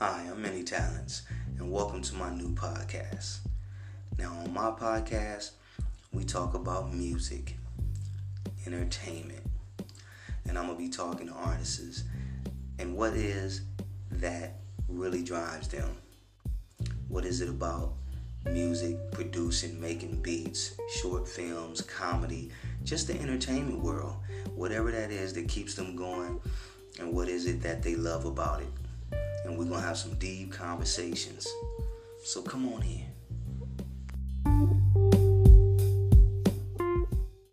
Hi, I'm Many Talents, and welcome to my new podcast. Now, on my podcast, we talk about music, entertainment, and I'm going to be talking to artists and what is that really drives them. What is it about music, producing, making beats, short films, comedy, just the entertainment world, whatever that is that keeps them going, and what is it that they love about it. And we're going to have some deep conversations. So come on in.